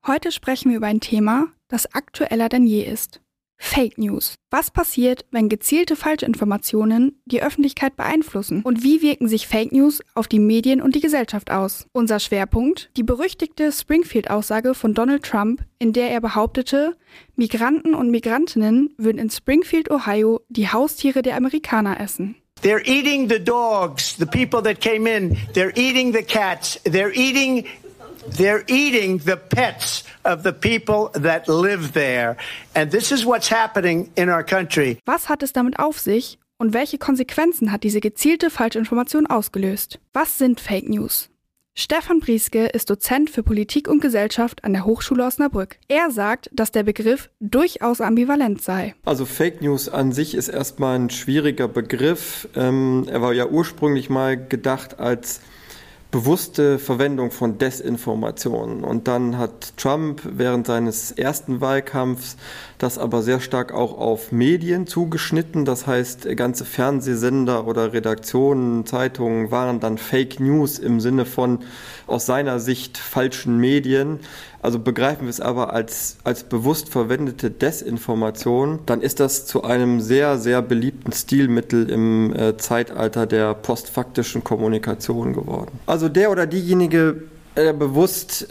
Heute sprechen wir über ein Thema, das aktueller denn je ist. Fake News. Was passiert, wenn gezielte Falschinformationen die Öffentlichkeit beeinflussen? Und wie wirken sich Fake News auf die Medien und die Gesellschaft aus? Unser Schwerpunkt: die berüchtigte Springfield-Aussage von Donald Trump, in der er behauptete, Migranten und Migrantinnen würden in Springfield, Ohio, die Haustiere der Amerikaner essen. They're eating the dogs, the people that came in. They're eating the cats. They're eating the pets of the people that live there. And this is what's happening in our country. Was hat es damit auf sich und welche Konsequenzen hat diese gezielte Falschinformation ausgelöst? Was sind Fake News? Stefan Brieske ist Dozent für Politik und Gesellschaft an der Hochschule Osnabrück. Er sagt, dass der Begriff durchaus ambivalent sei. Also Fake News an sich ist erstmal ein schwieriger Begriff. Er war ja ursprünglich mal gedacht als bewusste Verwendung von Desinformationen. Und dann hat Trump während seines ersten Wahlkampfs das aber sehr stark auch auf Medien zugeschnitten. Das heißt, ganze Fernsehsender oder Redaktionen, Zeitungen waren dann Fake News im Sinne von aus seiner Sicht falschen Medien. Also begreifen wir es aber als bewusst verwendete Desinformation, dann ist das zu einem sehr, sehr beliebten Stilmittel im Zeitalter der postfaktischen Kommunikation geworden. Also der oder diejenige, der bewusst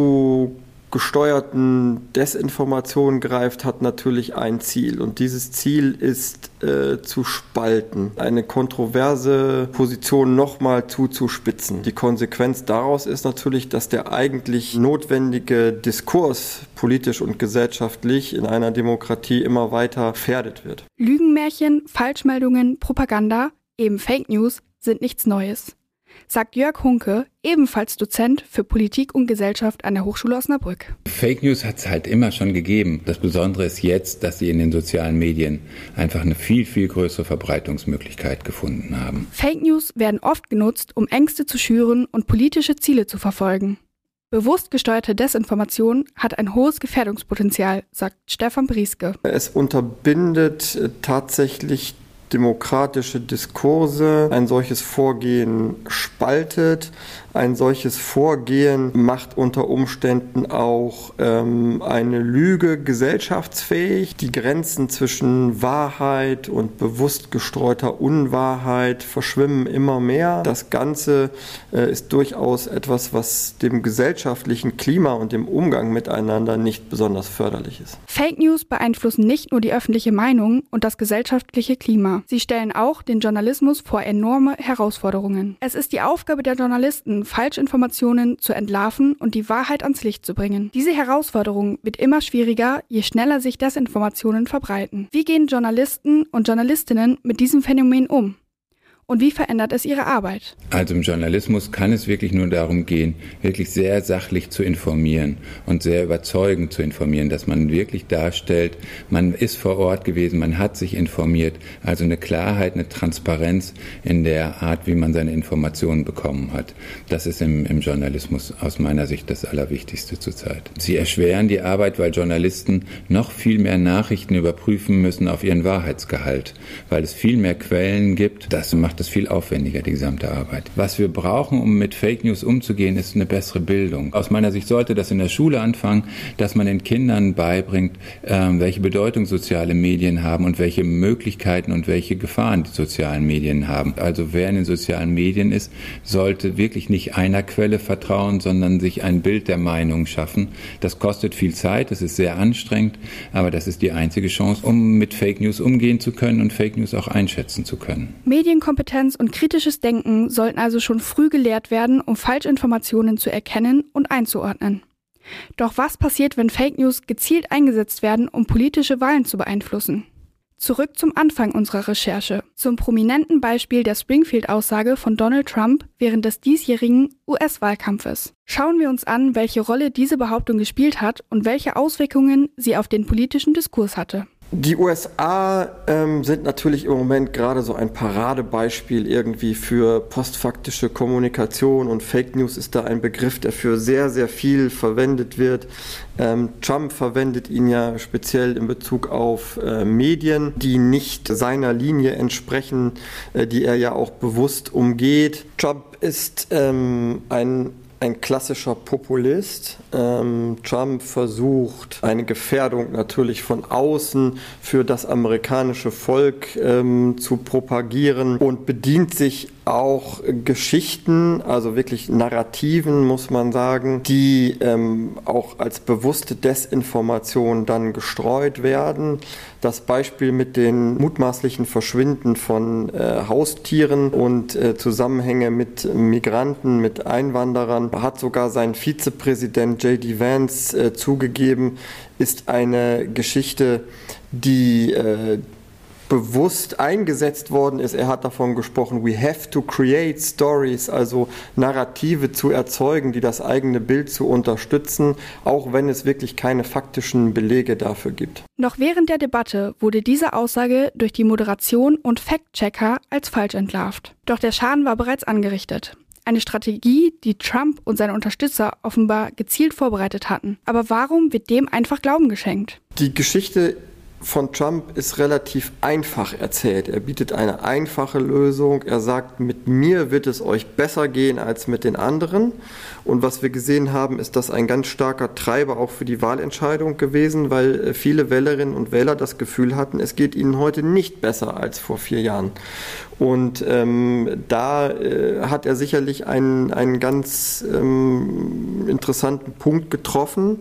zu gesteuerten Desinformationen greift, hat natürlich ein Ziel. Und dieses Ziel ist zu spalten, eine kontroverse Position nochmal zuzuspitzen. Die Konsequenz daraus ist natürlich, dass der eigentlich notwendige Diskurs politisch und gesellschaftlich in einer Demokratie immer weiter gefährdet wird. Lügenmärchen, Falschmeldungen, Propaganda, eben Fake News, sind nichts Neues, sagt Jörg Hunke, ebenfalls Dozent für Politik und Gesellschaft an der Hochschule Osnabrück. Fake News hat es halt immer schon gegeben. Das Besondere ist jetzt, dass sie in den sozialen Medien einfach eine viel, viel größere Verbreitungsmöglichkeit gefunden haben. Fake News werden oft genutzt, um Ängste zu schüren und politische Ziele zu verfolgen. Bewusst gesteuerte Desinformation hat ein hohes Gefährdungspotenzial, sagt Stefan Brieske. Es unterbindet tatsächlich demokratische Diskurse. Ein solches Vorgehen spaltet. Ein solches Vorgehen macht unter Umständen auch eine Lüge gesellschaftsfähig. Die Grenzen zwischen Wahrheit und bewusst gestreuter Unwahrheit verschwimmen immer mehr. Das Ganze ist durchaus etwas, was dem gesellschaftlichen Klima und dem Umgang miteinander nicht besonders förderlich ist. Fake News beeinflussen nicht nur die öffentliche Meinung und das gesellschaftliche Klima. Sie stellen auch den Journalismus vor enorme Herausforderungen. Es ist die Aufgabe der Journalisten, Falschinformationen zu entlarven und die Wahrheit ans Licht zu bringen. Diese Herausforderung wird immer schwieriger, je schneller sich Desinformationen verbreiten. Wie gehen Journalisten und Journalistinnen mit diesem Phänomen um? Und wie verändert es ihre Arbeit? Also im Journalismus kann es wirklich nur darum gehen, wirklich sehr sachlich zu informieren und sehr überzeugend zu informieren, dass man wirklich darstellt, man ist vor Ort gewesen, man hat sich informiert. Also eine Klarheit, eine Transparenz in der Art, wie man seine Informationen bekommen hat. Das ist im Journalismus aus meiner Sicht das Allerwichtigste zurzeit. Sie erschweren die Arbeit, weil Journalisten noch viel mehr Nachrichten überprüfen müssen auf ihren Wahrheitsgehalt, weil es viel mehr Quellen gibt. Das macht es viel aufwendiger, die gesamte Arbeit. Was wir brauchen, um mit Fake News umzugehen, ist eine bessere Bildung. Aus meiner Sicht sollte das in der Schule anfangen, dass man den Kindern beibringt, welche Bedeutung soziale Medien haben und welche Möglichkeiten und welche Gefahren die sozialen Medien haben. Also wer in den sozialen Medien ist, sollte wirklich nicht einer Quelle vertrauen, sondern sich ein Bild der Meinung schaffen. Das kostet viel Zeit, das ist sehr anstrengend, aber das ist die einzige Chance, um mit Fake News umgehen zu können und Fake News auch einschätzen zu können. Medienkompetenz und kritisches Denken sollten also schon früh gelehrt werden, um Falschinformationen zu erkennen und einzuordnen. Doch was passiert, wenn Fake News gezielt eingesetzt werden, um politische Wahlen zu beeinflussen? Zurück zum Anfang unserer Recherche, zum prominenten Beispiel der Springfield-Aussage von Donald Trump während des diesjährigen US-Wahlkampfes. Schauen wir uns an, welche Rolle diese Behauptung gespielt hat und welche Auswirkungen sie auf den politischen Diskurs hatte. Die USA sind natürlich im Moment gerade so ein Paradebeispiel irgendwie für postfaktische Kommunikation, und Fake News ist da ein Begriff, der für sehr, sehr viel verwendet wird. Trump verwendet ihn ja speziell in Bezug auf Medien, die nicht seiner Linie entsprechen, die er ja auch bewusst umgeht. Trump ist ein ein klassischer Populist. Trump versucht, eine Gefährdung natürlich von außen für das amerikanische Volk zu propagieren und bedient sich auch Geschichten, also wirklich Narrativen, muss man sagen, die auch als bewusste Desinformation dann gestreut werden. Das Beispiel mit den mutmaßlichen Verschwinden von Haustieren und Zusammenhänge mit Migranten, mit Einwanderern, hat sogar sein Vizepräsident J.D. Vance zugegeben, ist eine Geschichte, die bewusst eingesetzt worden ist. Er hat davon gesprochen, we have to create stories, also Narrative zu erzeugen, die das eigene Bild zu unterstützen, auch wenn es wirklich keine faktischen Belege dafür gibt. Noch während der Debatte wurde diese Aussage durch die Moderation und Fact-Checker als falsch entlarvt. Doch der Schaden war bereits angerichtet. Eine Strategie, die Trump und seine Unterstützer offenbar gezielt vorbereitet hatten. Aber warum wird dem einfach Glauben geschenkt? Die Geschichte von Trump ist relativ einfach erzählt. Er bietet eine einfache Lösung. Er sagt, mit mir wird es euch besser gehen als mit den anderen. Und was wir gesehen haben, ist das ein ganz starker Treiber auch für die Wahlentscheidung gewesen, weil viele Wählerinnen und Wähler das Gefühl hatten, es geht ihnen heute nicht besser als vor 4 Jahren. Und da hat er sicherlich einen ganz interessanten Punkt getroffen,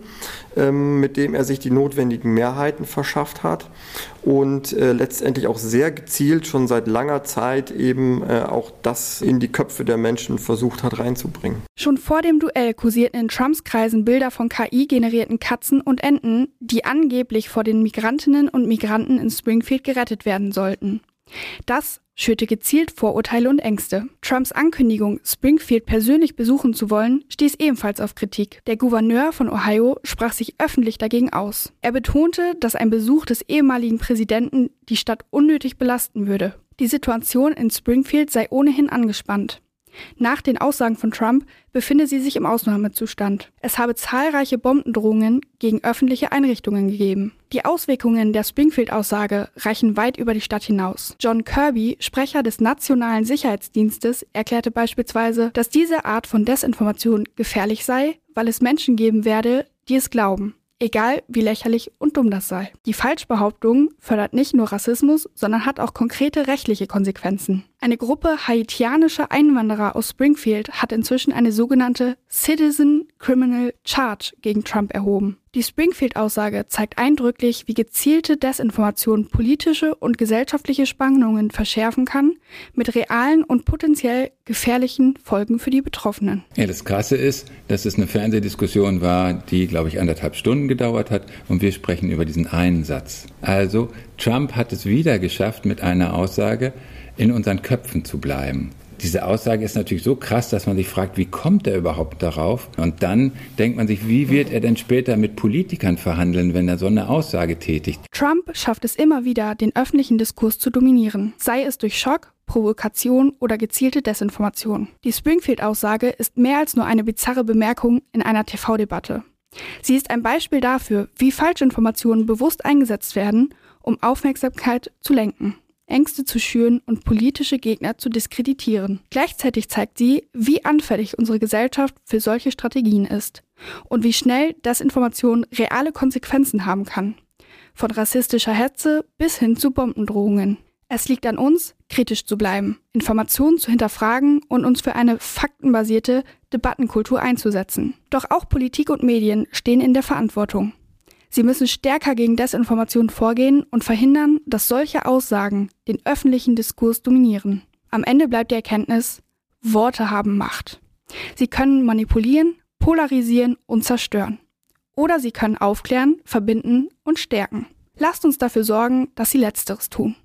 mit dem er sich die notwendigen Mehrheiten verschafft hat und letztendlich auch sehr gezielt schon seit langer Zeit eben auch das in die Köpfe der Menschen versucht hat reinzubringen. Schon vor dem Duell kursierten in Trumps Kreisen Bilder von KI-generierten Katzen und Enten, die angeblich vor den Migrantinnen und Migranten in Springfield gerettet werden sollten. Das schürte gezielt Vorurteile und Ängste. Trumps Ankündigung, Springfield persönlich besuchen zu wollen, stieß ebenfalls auf Kritik. Der Gouverneur von Ohio sprach sich öffentlich dagegen aus. Er betonte, dass ein Besuch des ehemaligen Präsidenten die Stadt unnötig belasten würde. Die Situation in Springfield sei ohnehin angespannt. Nach den Aussagen von Trump befinde sie sich im Ausnahmezustand. Es habe zahlreiche Bombendrohungen gegen öffentliche Einrichtungen gegeben. Die Auswirkungen der Springfield-Aussage reichen weit über die Stadt hinaus. John Kirby, Sprecher des Nationalen Sicherheitsdienstes, erklärte beispielsweise, dass diese Art von Desinformation gefährlich sei, weil es Menschen geben werde, die es glauben. Egal, wie lächerlich und dumm das sei. Die Falschbehauptung fördert nicht nur Rassismus, sondern hat auch konkrete rechtliche Konsequenzen. Eine Gruppe haitianischer Einwanderer aus Springfield hat inzwischen eine sogenannte Citizen Criminal Charge gegen Trump erhoben. Die Springfield-Aussage zeigt eindrücklich, wie gezielte Desinformation politische und gesellschaftliche Spannungen verschärfen kann, mit realen und potenziell gefährlichen Folgen für die Betroffenen. Ja, das Krasse ist, dass es eine Fernsehdiskussion war, die, glaube ich, 1,5 Stunden gedauert hat und wir sprechen über diesen einen Satz. Also, Trump hat es wieder geschafft, mit einer Aussage in unseren Köpfen zu bleiben. Diese Aussage ist natürlich so krass, dass man sich fragt, wie kommt er überhaupt darauf? Und dann denkt man sich, wie wird er denn später mit Politikern verhandeln, wenn er so eine Aussage tätigt? Trump schafft es immer wieder, den öffentlichen Diskurs zu dominieren, sei es durch Schock, Provokation oder gezielte Desinformation. Die Springfield-Aussage ist mehr als nur eine bizarre Bemerkung in einer TV-Debatte. Sie ist ein Beispiel dafür, wie Falschinformationen bewusst eingesetzt werden, um Aufmerksamkeit zu lenken, Ängste zu schüren und politische Gegner zu diskreditieren. Gleichzeitig zeigt sie, wie anfällig unsere Gesellschaft für solche Strategien ist und wie schnell Desinformation reale Konsequenzen haben kann. Von rassistischer Hetze bis hin zu Bombendrohungen. Es liegt an uns, kritisch zu bleiben, Informationen zu hinterfragen und uns für eine faktenbasierte Debattenkultur einzusetzen. Doch auch Politik und Medien stehen in der Verantwortung. Sie müssen stärker gegen Desinformation vorgehen und verhindern, dass solche Aussagen den öffentlichen Diskurs dominieren. Am Ende bleibt die Erkenntnis, Worte haben Macht. Sie können manipulieren, polarisieren und zerstören. Oder sie können aufklären, verbinden und stärken. Lasst uns dafür sorgen, dass sie Letzteres tun.